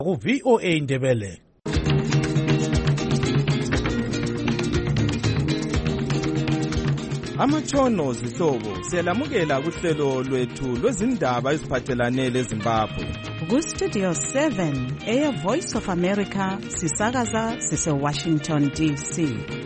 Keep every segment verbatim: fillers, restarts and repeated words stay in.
ku V O A Ndebele. Amatshono zihlobo siyalamukela kuhlelo lwethu lwezindaba eziphathelane leZimbabwe. Ku Studio seven, Air Voice of America, sisakaza sise Washington D C.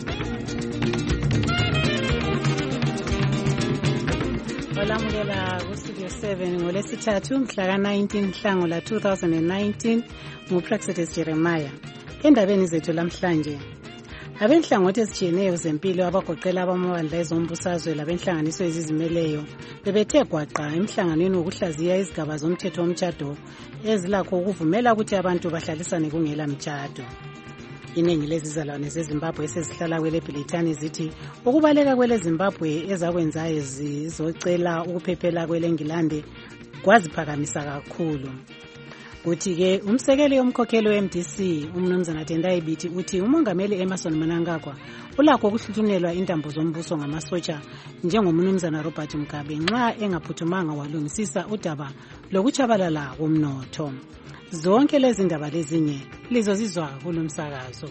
Olamukela ku Studio seven ngolesithathu mhla ka nineteen Nhlangula two thousand nineteen nguPraxedes Jeremiah. Endabeni zethu lamhlanje, abenhlangothi ezitshiyeneyo zempilo abagoqela abamabandla ezombusazwe labenhlanganiso ezizimeleyo bebethe gwaqa emhlanganweni wokuhlaziya izigaba zomthetho womtshado ezilakho ukuvumela ukuthi abantu bahlalisane kungela mtshado. Iningi lezizalwane zeZimbabwe esezihlala kwele Britani zithi ukubaleka kwele Zimbabwe ezakwenzayo zizocela ukuphephela kwele Engilande kwaziphakamisa kakhulu. Uthi-ke umsekeli womkhokheli we-M D C umnumzana Tendai Biti uthi umongameli Emmerson Mnangagwa ulakho ukuhluthunelwa intambo zombuso ngamasotsha njengomnumzana Robert Mugabe nxa engaphuthumanga walungisisa udaba lokuchabalala komnotho. Zonke lezi ndaba lezinye lizozizwa kulomsakazo.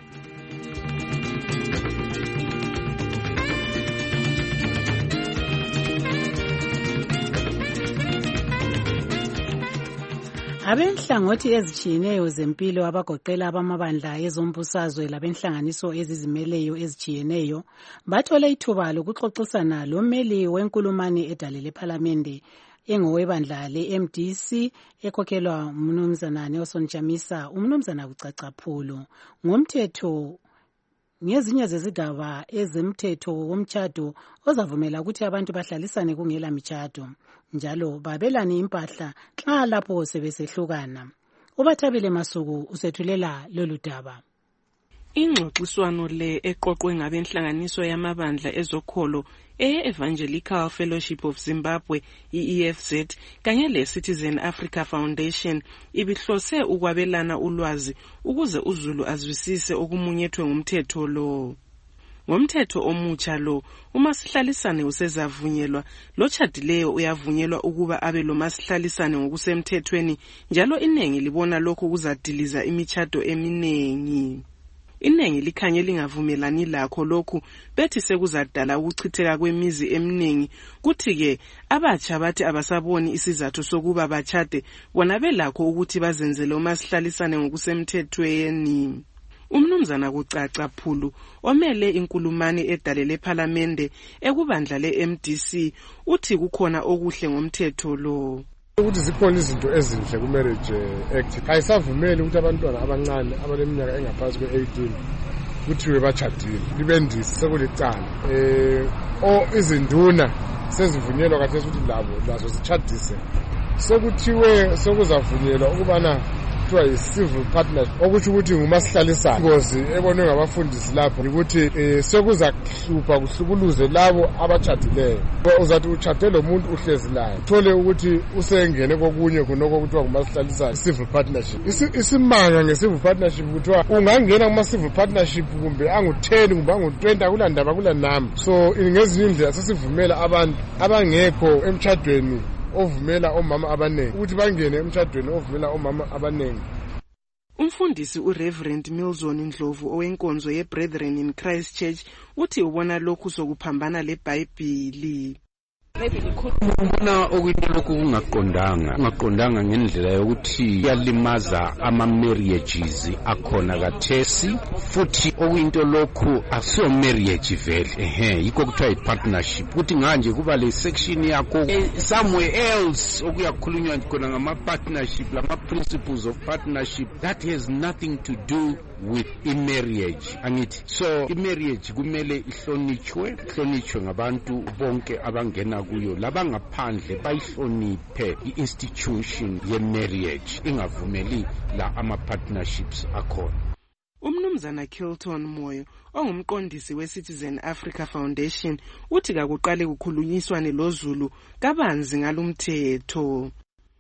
Abenhlangothi ezitshiyeneyo zempilo abagoqela abamabandla ezombusazwe labenhlanganiso ezizimeleyo ezitshiyeneyo bathole ithuba lokuxoxisana lomeli wenkulumani edalele ePhalamende engowebandla le-M D C ekhokhelwa umnumzana Nelson Chamisa, umnumzana Kucacaphulu, ngomthetho ngezinye zezigaba ezemthetho womtshado ozavumela ukuthi abantu bahlalisane kungela mtshado njalo babelane impahla xa lapho sebesehlukana. Ubathabile Masuku usethulela lolu daba. Ingxoxiswano le eqoqwe ngabenhlanganiso yamabandla ezokholo e-Evangelical Fellowship of Zimbabwe, E E F Z, kanye le-Citizen Africa Foundation ibihlose ukwabelana ulwazi ukuze uZulu azwisise okumunyethwe ngumthetho lo. Ngomthetho omutsha lo, uma sihlalisane usezavunyelwa, lo tshadileyo uyavunyelwa ukuba abe lo masihlalisane ngokusemthethweni, njalo inengi libona lokho kuzadiliza imitshato eminengi. Inengi likhanye lingavumelani lakho lokhu bethi sekuzadala ukuchitheka kwemizi eminingi. Kuthi-ke abatsha bathi abasaboni isizathu sokuba bachade bona belakho ukuthi bazenzele umasihlalisane ngokusemthethweni. Umnumzana Kucacaphulu omele inkulumani edalele ePhalamende ekubandla le-M D C uthi kukhona okuhle ngomthetho lo. Ukuthi zikhona izinto ezinhle ku Marriage Act. Ayisavumeli ukuthi abantwana abancane abaneminyaka engaphansi kwe-eighteen kuthiwe bachadile. Libendisi sekulicala. Eh o izinduna sezivunyelwa kahle ukuthi labo lazo zichadise. Sekuthiwe sekuzavunyelwa ukubana kuthiwa yi-civil partnership okuthi ukuthi ngumasihlalisane. Ingozi ebonwe ngabafundisi lapho ukuthi eh sekuzahlupha kuhlukuluze labo abachadileyo. Uzathi uchade lo muntu uhlezi laye uthole ukuthi usengene kokunye kunoko kuthiwa ngumasihlalisane, civil partnership. Isimanga nge-civil partnership kuthiwa ungangena kuma-civil partnership kumbe angu-ten kumbe angu-twenty akulandaba kulanami. So ngezinye indlela sesivumela abantu abangekho emtshadweni ovumela omama abanengi ukuthi bangene emtshadweni ovumela omama abanengi. Umfundisi uReverend Milzon Ndlovu owenkonzo yeBrethren in Christ Church uthi ubona lokhu sokuphambana leBhayibheli. Ubona okuyinto lokhu kungaqondanga kungaqondanga ngendlela yokuthi yalimaza ama-marriages akhona kathesi, futhi okuyinto lokhu akusiyo marriage vele, ehe yikho kuthiwa i-partnership. Kuthi nganje kuba le section yakho somewhere else okuyakhulunywa khona ngama-partnership lama-principles of partnership that has nothing to do with i-marriage, angithi. So i-marriage kumele ihlonitshwe ihlonitshwe ngabantu bonke abangena kuyo, labangaphandle bayihloniphe i-institution ye-marriage, ingavumeli la ama-partnerships akhona. Umnumzana Kilton Moyo ongumqondisi we-Citizen Africa Foundation uthi kakuqale kukhulunyiswane loZulu kabanzi ngalumthetho.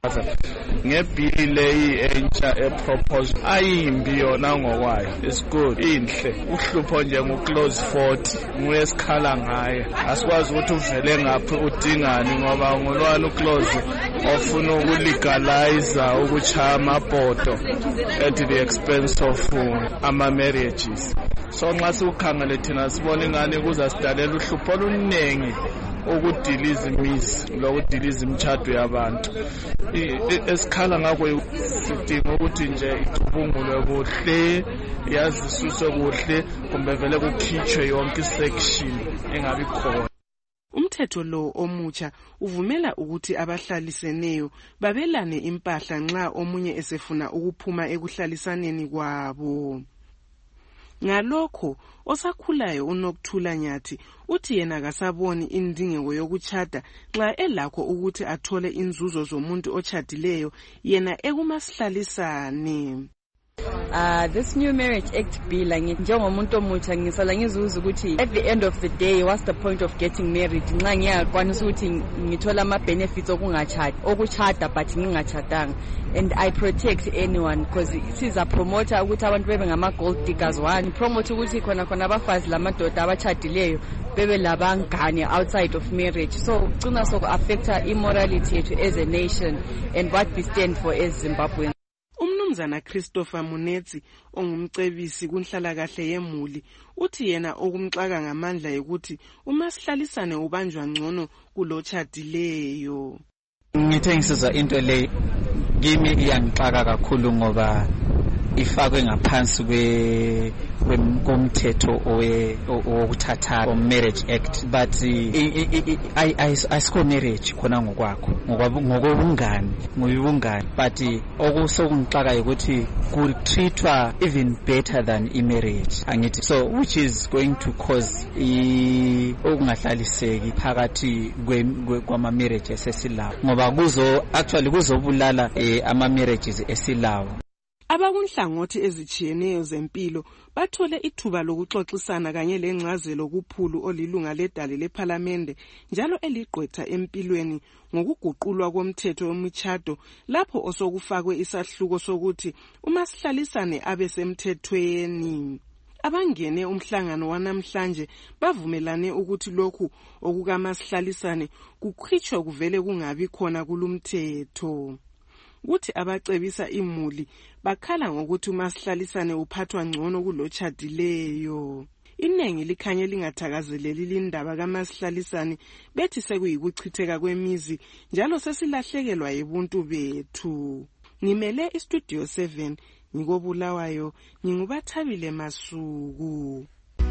ngebhili leyi entsha epropose ayimbi yona ngokwayo. It's good, inhle. Uhlupho nje ngo-clause forty nguye esikhala ngaye. Asikwazi ukuthi uvele ngaphi udingani ngoba ngolwani uclose ofuna ukulegalize ukuchaya amabhodo at the expense of uh, ama-marriages. So nxa siwukhangele thina sibona ingane kuzasidalela uhlupho oluningi ukudiliza imizi lokudiliza imishado yabantu. Esikhala ngakho sidinga ukuthi nje icubungulwe kuhle, yazisuswe kuhle, kumbe vele kukhitshwe yonke isection engabi khona. Umthetho lo omutsha uvumela ukuthi abahlaliseneyo babelane impahla nxa omunye esefuna ukuphuma ekuhlalisaneni kwabo. Ngalokho osakhulayo uNokthula Nyathi uthi yena kasaboni indingeko yokuchada nxa elakho ukuthi athole inzuzo zomuntu ochadileyo yena ekumahlalisane. Uh, this new Marriage Act bill, njengomuntu omutsha ngisala ngizuza ukuthi at the end of the day, what's the point of getting married? Nxa ngiyakwanisa ukuthi ngithola ama benefits okungachadi, okuchada but ngingachadanga, and I protect anyone because siza promote ukuthi abantu bebe ngama gold diggers. One promote ukuthi khona khona abafazi lamadoda abachadileyo bebe labangane outside of marriage. So ugcina soku affecta immorality yethu as a nation and what we stand for as Zimbabweans. Umnumzana Christopher Munetsi ongumcebisi kunhlalakahle yemuli uthi yena okumxaka ngamandla ukuthi uma sihlalisane ubanjwa ngcono kulochadileyo. Ngithe ngisiza into le kimi iyangixaka kakhulu ngoba ifakwe ngaphansi kwe komthetho owokuthatha Marriage Act, but ayikho marriage khona ngokwakho ngokobungani ngobungani, but okusokungixaka ukuthi ku-treatwa even better than i-marriage angithi, so which is going to cause okungahlaliseki phakathi kwama-marriage esesilawo ngoba kuzo actually kuzobulala ama-marriages esilawo. Abakunhlangothi ezijiyeneyo zempilo bathole ithuba lokuxoxisana kanye lengcazelo kuphulu olilunga ledale lePhalamende njalo eligqwetha empilweni ngokuguqulwa komthetho wemishado lapho osokufakwe isahluko sokuthi uma sihlalisane abe semthethweni. Abangene umhlangano wanamhlanje bavumelane ukuthi lokhu okukamasihlalisane kukhitshwe kuvele kungabi khona kulumthetho. Kuthi abacebisa imuli bakhala ngokuthi umasihlalisane uphathwa ngcono kulochadileyo. Inengi likhanye lingathakazeleli lindaba kamasihlalisane bethi sekuyikuchitheka kwemizi njalo sesilahlekelwa yibuntu bethu. Ngimele istudio seven ngikobulawayo ngingubathabile Masuku.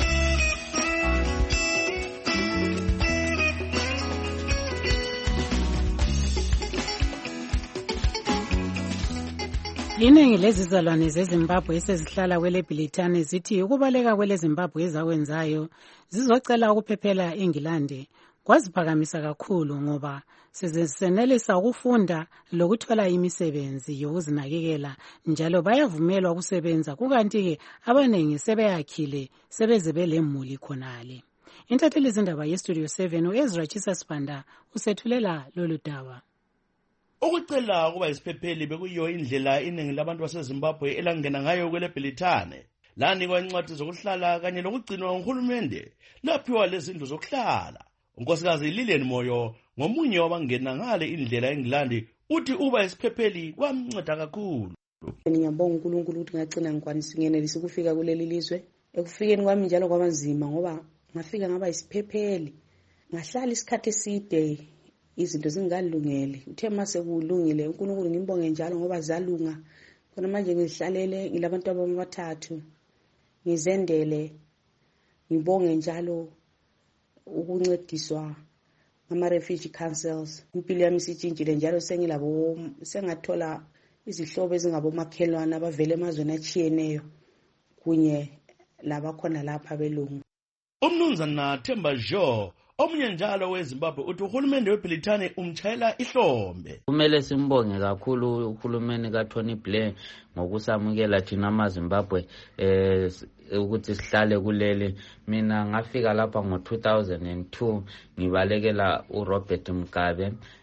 Iningi lezizalwane zeZimbabwe esezihlala kwele Bhilitane zithi ukubaleka kwele Zimbabwe ezawenzayo zizocela ukuphephela eNgilandi kwaziphakamisa kakhulu ngoba sezenelisa ukufunda lokuthola imisebenzi yokuzinakekela njalo bayavumelwa ukusebenza kukanti ke abanengi sebeyakhile sebeze belemuli khonale. Intatheli zindaba yestudio seven uEzra Chisa Sibanda usethulela lolu daba. Ukucela kuba isiphepheli bekuyiyo indlela iningi labantu baseZimbabwe elangena ngayo kwele Bhilitane lanikwa incwadi zokuhlala kanye lokugcinwa nguhulumende laphiwa lezindlu zokuhlala. Unkosikazi Lilian Moyo ngomunye wabangena ngale indlela eNgilandi uthi uba isiphepheli kwamnceda kakhulu. Ngiyabonga uNkulunkulu ukuthi ngagcina ngikwanisa ngenelisa ukufika kuleli lizwe. Ekufikeni kwami njalo kwabanzima ngoba ngafika ngaba isiphepheli ngahlala isikhathi eside izinto zingalungele. Uthe mase kulungile uNkulunkulu ngimbonge njalo ngoba zalunga. Khona manje ngihlalele ngilabantu abamathathu. Ngizendele ngibonge njalo ukuncediswa ngama refugee councils. Impilo yami sitshintshile njalo sengilabo sengathola izihlobo ezingabo makhelwana abavele emazweni achiyeneyo kunye labakhona lapha belungu. Umnumzana Themba Jo omunye njalo weZimbabwe uthi uhulumende weBhilitane umchayela ihlombe. Kumele simbonge kakhulu uhulumende kaTony Blair ngokusamukela thina amaZimbabwe eh ukuthi sihlale kuleli. Mina ngafika lapha ngo two thousand two ngibalekela uRobert Mugabe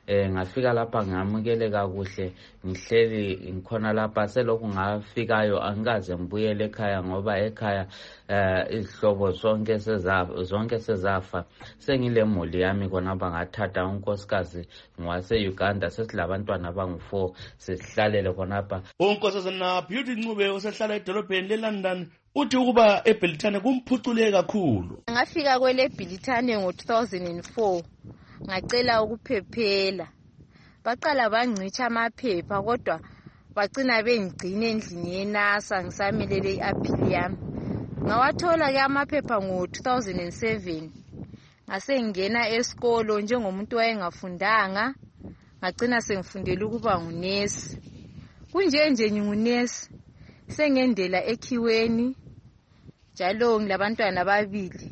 eh ngafika lapha ngamukeleka kuhle ngihleli ngikhona lapha selokhu ngafikayo angikaze ngibuyele ekhaya ngoba ekhaya eh izihlobo zonke sezafa zonke sezafa sengilemuli yami khona bangathatha unkosikazi ngwase Uganda sesilabantwana abangu four sesihlalele khona lapha. Unkosazana Beauty Ncube osehlala edolobheni leLondon uthi ukuba eBrithani kumphucule kakhulu. Ngafika kwele Bhilithane ngo two thousand four ngacela ukuphephela. Baqala bangcicha amaphepha kodwa bagcina bengigcina endlini yenasa ngisamelele i-appeal yami. Ngawathola ke amaphepha ngo two thousand seven. Ngase ngena esikolo njengomuntu wayengafundanga ngagcina sengifundela ukuba ngunesi. Kunje nje ngingunesi sengendela ekhiweni njalo ngilabantwana ababili.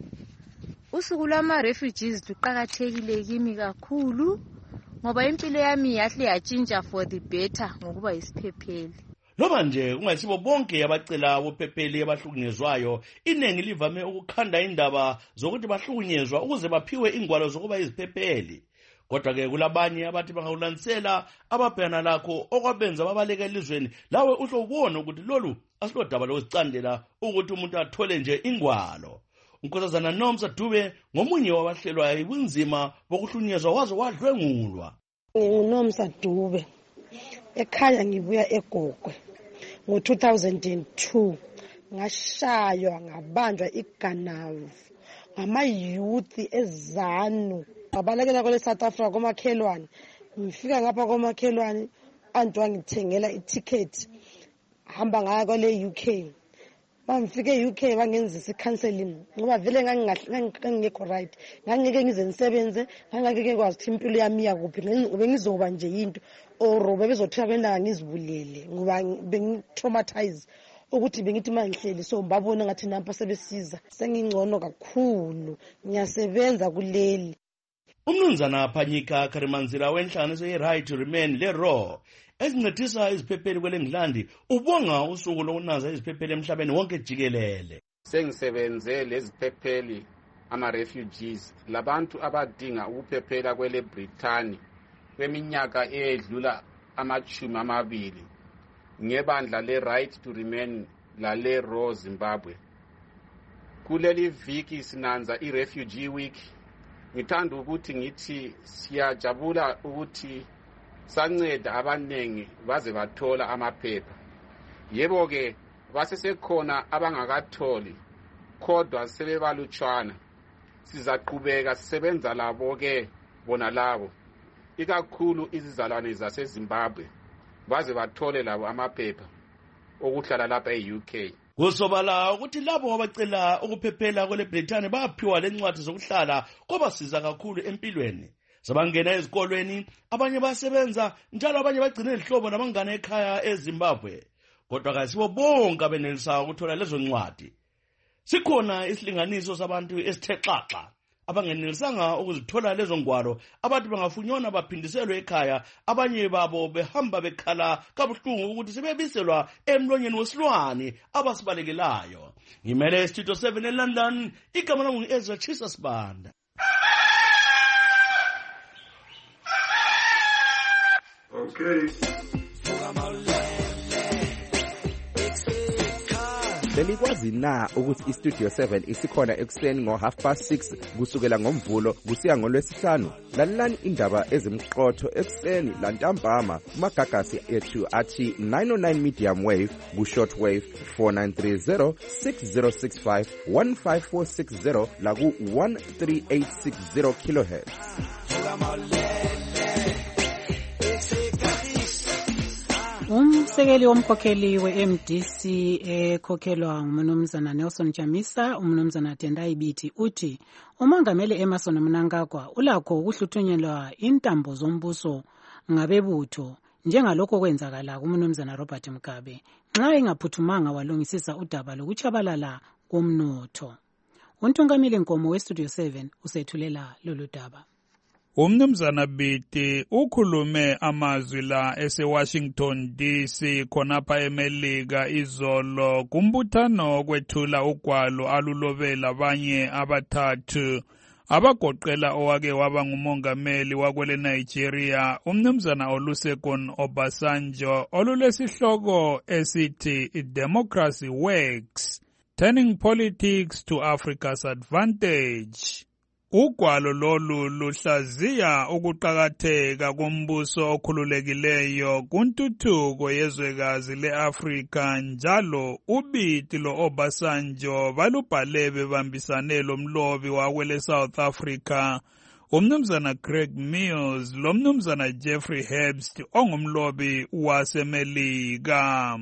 Usuku lwama refugees luqhakathekile kimi kakhulu ngoba impilo yami yahle yatshintsha for the better ngokuba isiphepheli. Loba nje kungasibo bonke abacela ubuphepheli abahlukunyezwayo, inengi livame ukukhanda indaba zokuthi bahlukunyezwa ukuze baphiwe ingwalo zokuba iziphepheli. Kodwa ke kulabanye abathi bangawulansela ababhekana lakho okwabenza babaleka elizweni, lawe usho ubone ukuthi lolu asilodaba lokusicandela ukuthi umuntu athole nje ingwalo. Unkosazana Nomsa Dube ngomunye wabahlelwa ibunzima bokuhlunyezwa waze wadlwengulwa. Nginomsa Dube ekhaya ngibuya eGogwe ngo two thousand two ngashaywa ngabanjwa iGanavu ngama youth eZanu abalekela kwele South Africa komakhelwane. Ngifika ngapha komakhelwane antu wangithengela iticket hamba ngaya kwele U K. Bangifike e U K bangenzisa icounseling ngoba vele ngangingekho right, ngangeke ngize nisebenze, ngangeke ngikwazi ukuthi impilo yami yakuphi, bengizoba nje into or bebezothiya kwenda ngizibulele ngoba bengitraumatize ukuthi bengithi mangihleli so babona ngathi nampa sebesiza sengingcono kakhulu ngiyasebenza kuleli. Umnumzana Phanyika Kharimanzila wenhlanganiso ye-Right to Remain le-Raw ezincedisa iziphepheli kweleNgilandi ubonga usuku lokunaza iziphepheli emhlabeni wonke jikelele. Sengisebenze leziphepheli ama-refugees labantu abadinga ukuphephela kwele Brithani kweminyaka eyedlula amachumi amabili ngebandla le-Right to Remain lale-Raw Zimbabwe. Kuleli viki sinanza i-Refugee Week. Ngithanda ukuthi ngithi siyajabula ukuthi sanceda abanengi baze bathola amaphepha. Yebo ke basesekhona abangakatholi kodwa sebebalutshwana. Sizaqhubeka sisebenza labo ke bona labo ikakhulu izizalwane zaseZimbabwe baze bathole labo amaphepha okuhlala lapha e-U K. Kusobala ukuthi labo abacela ukuphephela kwele Brithani baphiwa lencwadi zokuhlala kwabasiza kakhulu empilweni. Sabangena ezikolweni, abanye basebenza njalo abanye bagcina izihlobo nabangane ekhaya eZimbabwe. Kodwa kasibo bonke abenelisa ukuthola lezo ncwadi. Sikhona isilinganiso sabantu esithexaxa abangenelisanga ukuzithola lezo ngwalo, abantu bangafunyona baphindiselwe ekhaya, abanye babo behamba bekhala kabuhlungu ukuthi sebebiselwa emlonyeni wesilwane abasibalekelayo. Ngimele Studio seven eLondon, igama lami ngu-Ezra Chisa Sibanda. Okay. Belikwazi na ukuthi iStudio seven isikhona ekuseni ngo half past six kusukela ngomvulo kusiya ngolwesihlanu? Lalelani indaba ezimqotho ekuseni lantambama kumagagasi ethu athi nine oh nine medium wave ku-short wave four nine three zero six zero six five one five four six zero laku one three eight six zero kilohertz. Umsekeli womkhokheli we-M D C ekhokhelwa ngumnumzana Nelson Chamisa, umnumzana Tendai Biti uthi umongameli Emmerson Mnangagwa ulakho ukuhluthunyelwa intambo zombuso ngabebutho njengalokho kwenzakala kumnumzana Robert Mugabe nxa engaphuthumanga walungisisa udaba lokuchabalala komnotho. Untungamile Nkomo weStudio seven usethulela lolu daba. Umnumzana Biti ukhulume amazwi la ese-Washington D C khonapha eMelika izolo kumbuthano kwethula ugwalo alulobela abanye abathathu abagoqela owake waba ngumongameli wakwele Nigeria umnumzana Olusegun Obasanjo olulesihloko esithi Democracy Works, Turning Politics to Africa's Advantage. Ugwalo lolu luhlaziya ukuqakatheka kombuso okhululekileyo kuntuthuko yezwekazi le-Afrika njalo ubiti lo-Obasanjo balubhale bebambisane lomlobi wakwele South Africa umnumzana Craig Mills lomnumzana Jeffrey Herbst ongumlobi wasemelika.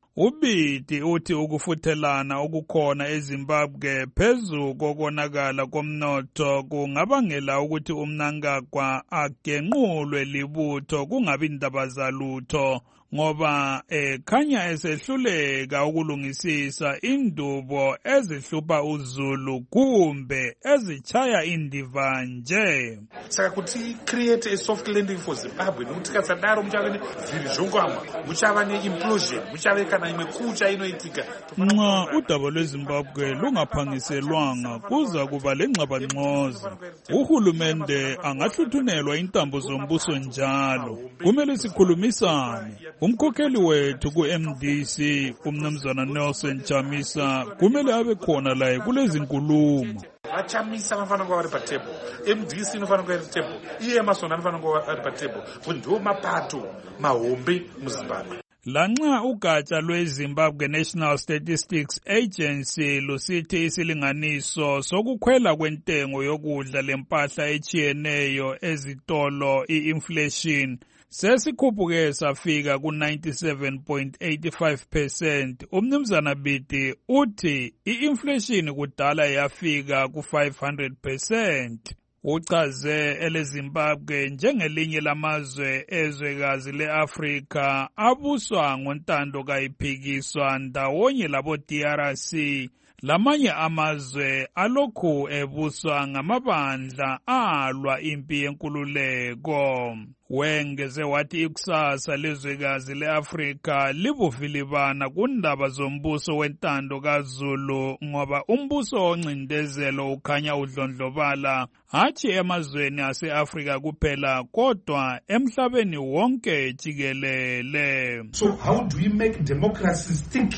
Ubiti uthi ukufuthelana okukhona eZimbabwe phezu kokonakala komnotho kungabangela ukuthi uMnangagwa agenqulwe libutho kungabi indaba zalutho ngoba ekhanya esehluleka ukulungisisa indubo ezihlupha uZulu kumbe ezichaya indiva nje. Saka kuti create a soft landing for Zimbabwe nokuthi kasadaro muchava nezvirizvongwamwa muchava neimplosion muchave kana imwe kucha inoitika. Nxa udaba lweZimbabwe lungaphangiselwanga kuza kuba lengxabangxoza. Uhulumende angahluthunelwa intambo zombuso njalo. Kumele sikhulumisane. Umkhokheli wethu ku-M D C umnumzana Nelson Chamisa kumele abe khona la kulezi nkulumo. Vachamisa vanofana kuva vari patable, M D C inofana kuva iri table, iye Emerson anofana kuva ari patable, ndiwo mapato mahombe muZimbabwe. Lanxa ugatsha lweZimbabwe National Statistics Agency lusithi isilinganiso sokukhwela kwentengo yokudla lempahla echiyeneyo ezitolo i-inflation sesikhuphuke safika ku ninety-seven point eight five percent. Umnumzana Biti uthi i-inflation kudala yafika ku five hundred percent. Uchaze eleZimbabwe njengelinye lamazwe ezwekazi le-Afrika abuswa ngontando kayiphikiswa ndawonye labo D R C. Lamanye amazwe alokhu ebuswa ngamabandla alwa impi yenkululeko. Wengeze wathi ikusasa lezwekazi le-Afrika libuvilibana kundaba zombuso wentando kaZulu ngoba umbuso oncindezelo ukhanya udlondlobala hatshi emazweni ase-Afrika kuphela kodwa emhlabeni wonke jikelele. So how do we make democracies think?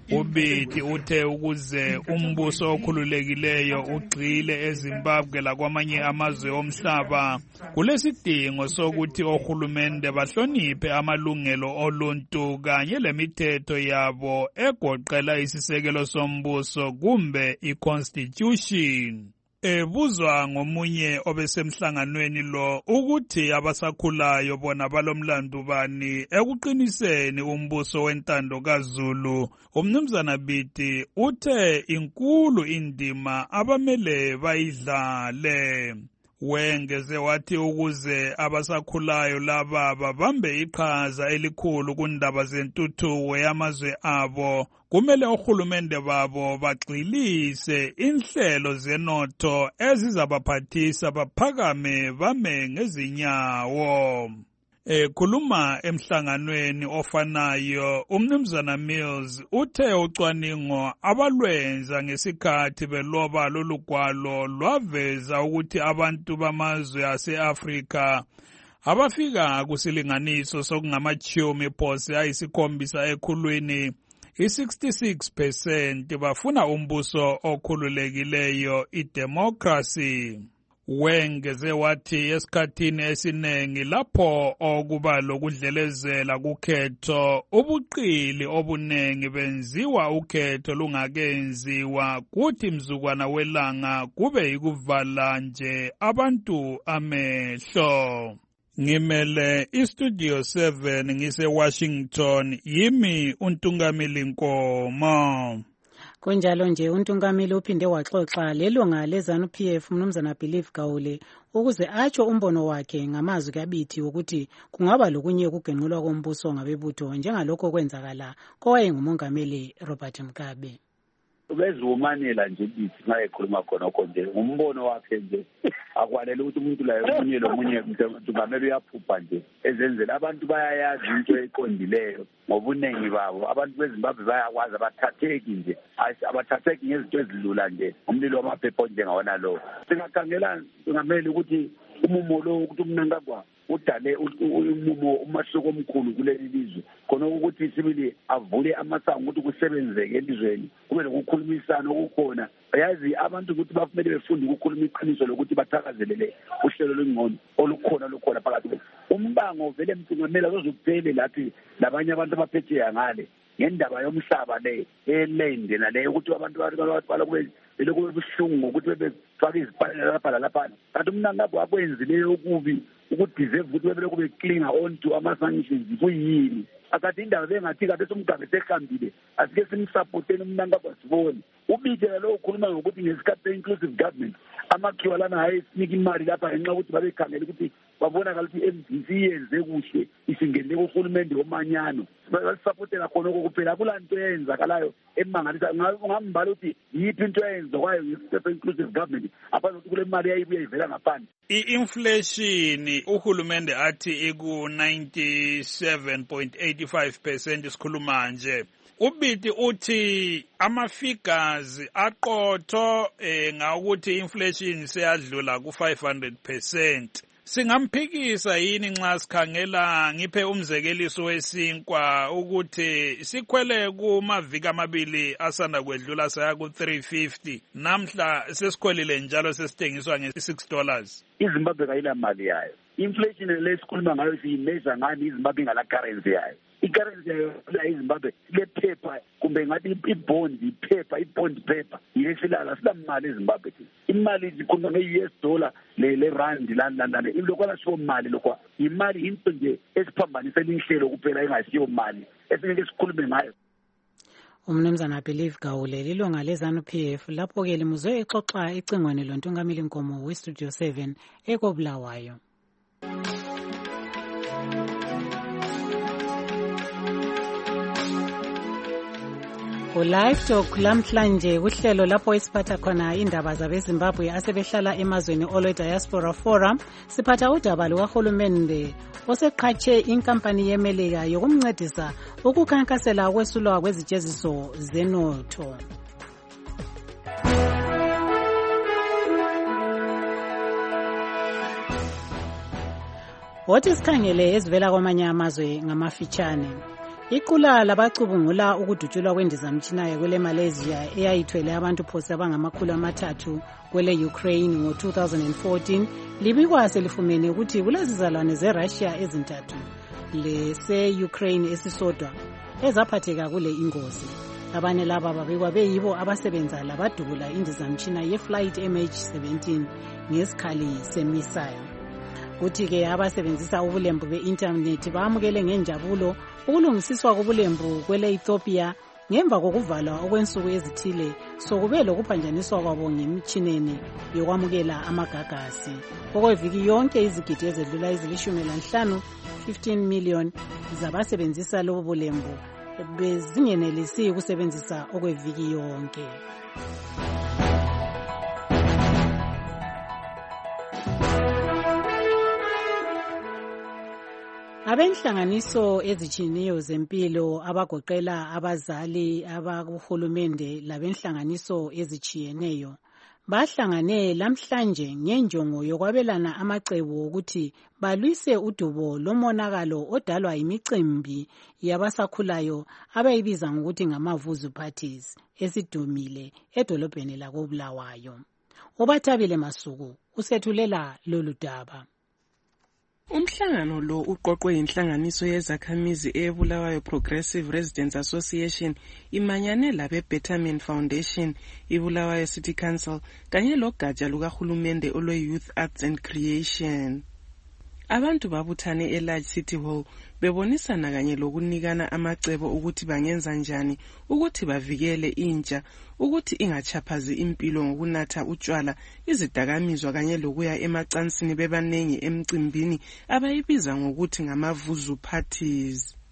Ubiti uthe ukuze umbuso okhululekileyo ugxile eZimbabwe lakwamanye amazwe omhlaba kulesidingo sokuthi ohulumende bahloniphe amalungelo oluntu kanye lemithetho yabo egoqela isisekelo sombuso kumbe i-constitution. Ebuzwa ngomunye obesemhlanganweni lo ukuthi abasakhulayo bona balomlandu bani ekuqiniseni umbuso wentando kaZulu, umnumzana Biti uthe inkulu indima abamele bayidlale. Wengeze wathi ukuze abasakhulayo laba babambe iqhaza elikhulu kundaba zentuthuko yamazwe abo kumele ohulumende babo bagxilise inhlelo zenotho ezizabaphathisa baphakame bame ngezinyawo. Ekhuluma emhlanganweni ofanayo umnumzana Mills uthe ucwaningo abalwenza ngesikhathi beloba lolugwalo lwaveza ukuthi abantu bamazwe ase-Afrika abafika kusilinganiso sokungamachumi phose ayisikhombisa ekhulwini i-sixty-six percent bafuna umbuso okhululekileyo i-democracy. Wengeze wathi esikhathini esinengi lapho okuba lokudlelezela kukhetho ubuqili obunengi benziwa ukhetho lungakenziwa kuthi mzukwana welanga kube yikuvala nje abantu amehlo. Ngimele iStudio seven ngise Washington yimi uNtungamili Nkomo. Kunjalo nje uNtungamili uphinde waxoxa lelunga leZANU P F umnumzana Believe Gawule ukuze atsho umbono wakhe ngamazwi kaBithi ukuthi kungaba lokunye ukugenqulwa kombuso ngabebutho njengalokho kwenzakala kowayengumongameli Robert Mugabe. bezumanela nje bithi ngaye ekhuluma khona konje umbono wakhe nje akwanele ukuthi umuntu la omunye lomunye umuntu ngamele uyaphupha nje ezenzela abantu bayayazi into eqondileyo ngobuningi babo abantu beZimbabwe bayakwazi abathatheki nje abathatheki ngezinto ezilula nje umlilo wamaphepha nje ngawona lo singakhangela ngamele ukuthi umumo lo ukuthi umnankagwa udale umumo umahluko omkhulu kuleli lizwe khona ukuthi sibili avule amasango ukuthi kusebenzeke elizweni kube lokukhulumisana okukhona yazi abantu ukuthi bafanele befunde ukukhuluma iqiniso lokuthi bathakazelele uhlelo lwengqondo olukhona lukhona phakathi umbango vele mthungamela ozokuphele laphi labanye abantu abaphethe ngale ngendaba yomhlaba le eland nale ukuthi abantu bala kube lokho buhlungu ukuthi befaka izipanela lapha lapha kanti umnankabo akwenzileyo ukubi ukuthi deserve ukuthi bebe kube clean onto ama-sanctions kuyini akade indaba bengathi kade somgaba sehambile asike simsupporteni umnankabo sibone ubike lo ukhuluma ngokuthi ngesikhathi se-inclusive government amakhiwa lana ayesinika imali lapha ngenxa ukuthi babekhangela ukuthi babonakala ukuthi i-M D C yenze kuhle isingenele kuhulumende womanyano basupportela khona okuphela akula nto eyenzakalayo emangalisa ngambala ukuthi yiphi into eyenzakwayo ngesikhathi se-inclusive government aphansi ukuthi kule mali yayibuya ivela ngaphandle i-inflation uhulumende athi iku ninety-seven point eight five percent isikhuluma nje ubiti uthi ama-figures aqotho eh, ngawukuthi inflation seyadlula ku five hundred percent singamphikisa yini nxa sikhangela ngiphe umzekeliso wesinkwa ukuthi sikhwele kumaviki amabili asanda kwedlula saya ku three fifty namhla sesikhwelile njalo sesithengiswa nge-six dollars iZimbabwe kayila mali yayo inflation lesikhuluma ngayo siyimeasure ngani iZimbabwe ngala currency yayo i-currency yayo la iZimbabwe le paper kumbe ngathi i-bond i-paper i-bond paper yesilala silamali eZimbabwe imali zikhuluma nge-U S dollar le le rand lana lana lokho sho mali lokho imali into nje esiphambanisela inhlelo kuphela engasiyo mali esingeke sikhulume ngayo. Umnumzana Believe Gawule lilunga lezanu P F lapho ke limuzwe exoxa icingwane lontungameli Nkomo we Studio seven ekobulawayo. Live Talk lamhlanje kuhlelo lapho isiphatha khona indaba zabeZimbabwe asebehlala emazweni olwe Diaspora Forum siphatha udaba lukahulumende oseqhatshe inkampani yemelika yokumncedisa ukukhankasela ukwesulwa kwezijeziso zenotho. Wothi sikhangele ezivela kwamanye amazwe ngamafitshane. Iqula labacubungula ukudutshulwa kwendizamtshina kwele Malaysia eyayithwele abantu phosi abangamakhulu amathathu kwele Ukraine ngo two thousand fourteen libikwa selifumene ukuthi kulezizalwane zeRussia ezintathu lese-Ukraine esisodwa ezaphatheka kule ingozi. Abanye laba babikwa beyibo abasebenza labadubula indizamtshina ye-Flight M H seventeen ngesikhali semissile. Kuthi-ke abasebenzisa ubulembu be-internet bamukele ngenjabulo ukulungisiswa kobulembu kwele Ethiopia ngemva kokuvalwa okwensuku ezithile sokube lokuphanjaniswa kwabo ngemitshineni yokwamukela amagagasi. Okweviki yonke izigidi ezedlula ezilishumi lanhlanu fifteen million zabasebenzisa lobu bulembu bezingenelisi ukusebenzisa okweviki yonke. Abenhlanganiso ezitshiyeneyo zempilo abagoqela abazali abakuhulumende labenhlanganiso ezitshiyeneyo bahlangane lamhlanje ngenjongo yokwabelana amacebo ukuthi balwise udubo lomonakalo odalwa yimicimbi yabasakhulayo abayibiza ngokuthi ngamavuzu parties esidumile edolobheni lakobulawayo. Ubathabile Masuku usethulela lolu daba. Umhlangano lo uqoqwe inhlanganiso yezakhamizi eBulawayo Progressive Residents Association imanyane labe Betterment Foundation, iBulawayo City Council kanye logatsha lukahulumende olwe Youth Arts and Creation. Abantu babuthane eLarge City Hall bebonisana kanye lokunikana amacebo ukuthi bangenza njani ukuthi bavikele intsha ukuthi ingachaphazi impilo ngokunatha utshwala, izidakamizwa kanye lokuya emacansini bebanengi emcimbini abayibiza ngokuthi ngamavuzu parties.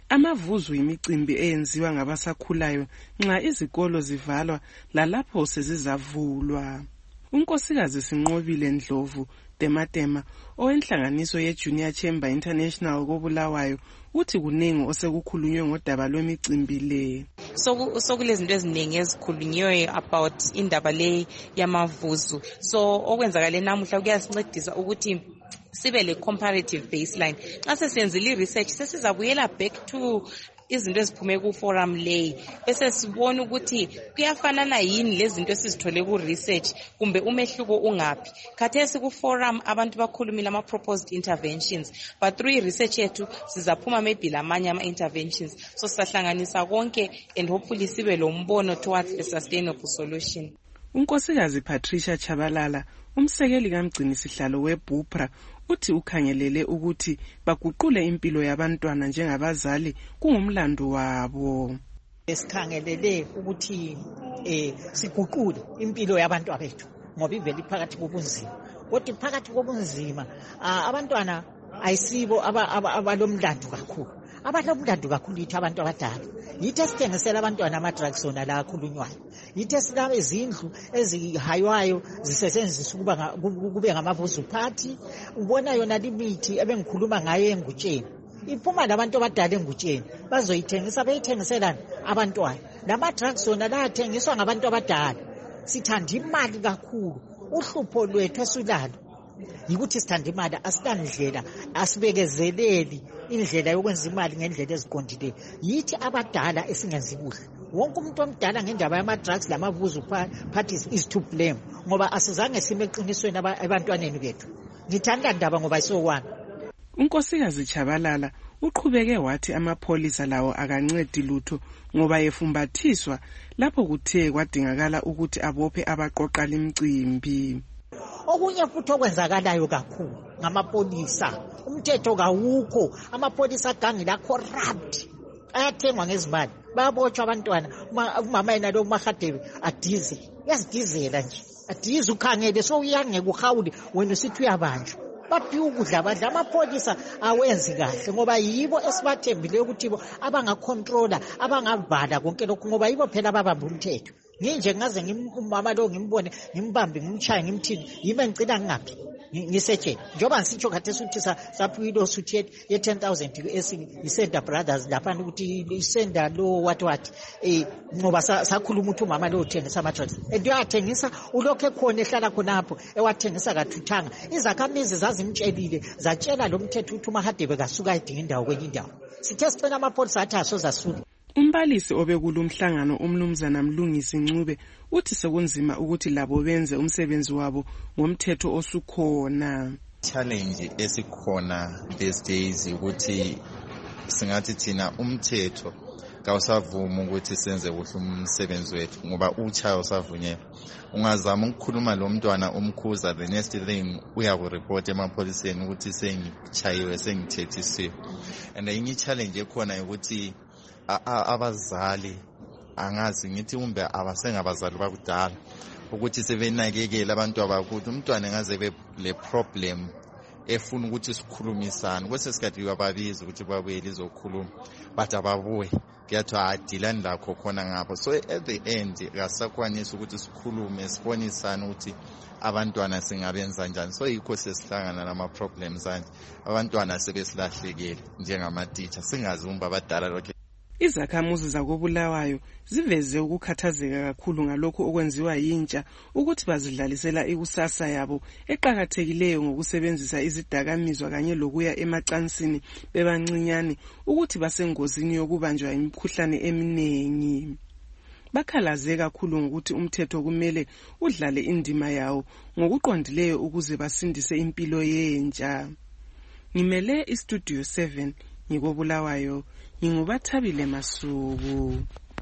Amavuzu imicimbi eyenziwa ngabasakhulayo nxa izikolo zivalwa lalapho sezizavulwa. Unkosikazi Sinqobile Ndlovu Tematema owenhlanganiso ye-Junior Chamber International koBulawayo uthi kuningi osekukhulunywe ngodaba lwemicimbi le. Sokulezinto eziningi ezikhulunywe about indaba le yamavuzu. So okwenzakala namuhla kuyasincedisa ukuthi sibe le comparative baseline. Xa sesenzile i-research sesizabuyela back to izinto eziphume ku forum lay bese sibona ukuthi kuyafanana yini lezi zinto esizithole ku research kumbe umehluko ungaphi. Khathesi ku forum abantu bakhulumile ama proposed interventions, but through research yethu sizaphuma maybe lamanye ama interventions, so sisahlanganisa konke and hopefully sibe lo mbono towards a sustainable solution. Unkosikazi Patricia Chabalala umsekeli kamgcini sihlalo weBupra uthi ukhangelele ukuthi baguqule impilo yabantwana njengabazali kungumlando wabo. Esikhangelele ukuthi eh siguqule impilo yabantwana bethu ngoba iveli phakathi kobunzima. Kodwa phakathi kobunzima abantwana ayisibo abalomlando kakhulu. Abalomlando kakhulu yithi abantu abadala. Yithi esithengisela abantwana ama drugs ona la akhulunywayo. Yithi esilabe izindlu ezihaywayo zisetshenziswa kuba kube ngamavuzu party. Ubona yona limithi ebengikhuluma ngayo engutsheni. Iphuma labantu abadala engutsheni bazoyithengisa beyithengiselana abantwana. Lama drugs ona la athengiswa ngabantu abadala. Sithanda imali kakhulu. Uhlupho lwethu esulalo yikuthi sithanda imali asilandlela asibekezeleli indlela yokwenza imali ngendlela eziqondile. Yithi abadala esingenzi kuhle. Wonke umuntu omdala ngendaba yama drugs lamavuzu parties is to blame ngoba asizange simeqinisweni abantwaneni bethu. Ngithanda ndaba ngoba isowani. Unkosikazi Chabalala uqhubeke wathi amapholisa lawo akancedi lutho ngoba yefumbathiswa lapho kuthe kwadingakala ukuthi abophe abaqoqa limcimbi. Okunye futhi okwenzakalayo kakhulu ngamapolisa, umthetho kawukho, amapolisa gangi la corrupt, ayathengwa ngezimali, bayabotshwa abantwana. Umama yena lo Mahadebe adize, yazidizela nje, adize ukhangele so uyangeke uhawule wena usithi uyabanjwa. Baphiwa ukudla abadla amapolisa awenzi kahle ngoba yibo esibathembile ukuthi abangacontrola abangavala konke lokho ngoba yibo phela ababamba umthetho. Nginje ngaze ngimama lo ngimbone ngimbambe ngimchaye ngimthini yime ngicina ngingaphi ngisetshela njoba ngisitsho khathesi ukuthi saphiwa lo suthi ye ten thousand isenda brothers lapha ukuthi isenda lo what what eh ngoba sakhuluma ukuthi umama lo uthengisa ama drugs endiyathengisa ulokho ekhona ehlala khonapho ewathengisa kathuthanga. Izakhamizi zazimtshelile zatshela lo mthetho ukuthi uMahadebe kasuka edinga indawo kwenye indawo. Sithe sicela amapolisa athi asozasula. Umbalisi obekulumhlangano umnumzana Mlungisi Ncube uthi sekunzima ukuthi labo benze umsebenzi wabo ngomthetho osukhona. Challenge esikhona these days ukuthi singathi thina umthetho kawusavuma ukuthi senze kuhle umsebenzi wethu ngoba uchayo savunyelwa. Ungazama ukukhuluma lo mntwana umkhuza the next thing uyakureport emapoliseni ukuthi sengichayiwe sengithethisiwe. And enye challenge ekhona ukuthi abazali angazi ngithi umbe abasengabazali bakudala ukuthi sebenakekela abantu abakuthi umntwana ngaze be le problem efuna ukuthi sikhulumisane kwese sikhathi ababiza ukuthi babuye lizokhuluma but ababuye kuyathiwa adilani lakho khona ngapho. So at the end kasakwanisa ukuthi sikhulume sibonisane ukuthi abantwana singabenza njani. So yikho sesihlangana nama problems anje abantwana sebesilahlekile njengama teacher singazi umba abadala lokho. Izakhamuzi zakoBulawayo ziveze ukukhathazeka kakhulu ngalokho okwenziwa yintsha ukuthi bazidlalisela ikusasa yabo eqhakathekileyo ngokusebenzisa izidakamizwa kanye lokuya emacansini bebancinyane ukuthi basengozini yokubanjwa imikhuhlane eminengi. Bakhalaze kakhulu ngokuthi umthetho kumele udlale indima yawo ngokuqondileyo ukuze basindise impilo yentsha. Ngimele iStudio seven ngikoBulawayo. Ngingubathabile Masuku.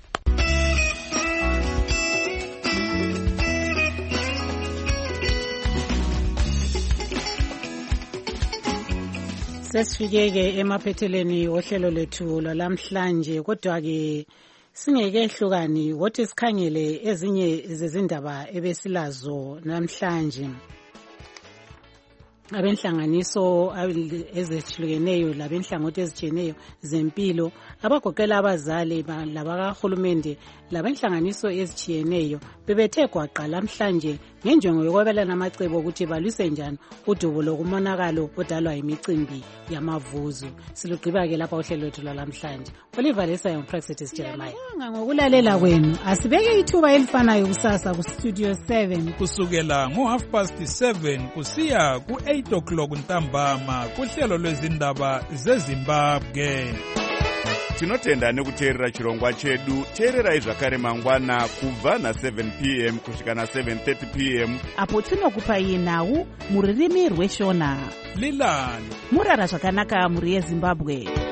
Sesifike emaphetheleni ohlelo lethu lalamhlanje kodwa ke singeke hlukani wothi sikhangele ezinye zezindaba ebesilazo namhlanje. abenhlanganiso ezehlukeneyo labenhlangothi ezitshiyeneyo zempilo abagoqela abazali labakahulumende labenhlanganiso ezitshiyeneyo bebethe gwaqa lamhlanje ngenjongo yokwabelana amacebo ukuthi balwise njani udubo lokumonakalo odalwa yimicimbi yamavuzu. Silugqiba-ke lapha uhlelo lwethu lwalamhlanje. Oliver Lesayo nguPraxetis Jeremiah. Ngokulalela kwenu asibeke ithuba elifanayo kusasa kustudio seven kusukela ngo-half past seven kusiya ku-eight o'clock ntambama kuhlelo lwezindaba zeZimbabwe. Tinotenda nekuteerera chirongwa chedu. Teererai zvakare mangwana kubva na seven p m kusvika na seven thirty p m apo tinokupai nhau muririmi rweshona. Lilani murara zvakanaka muri yeZimbabwe.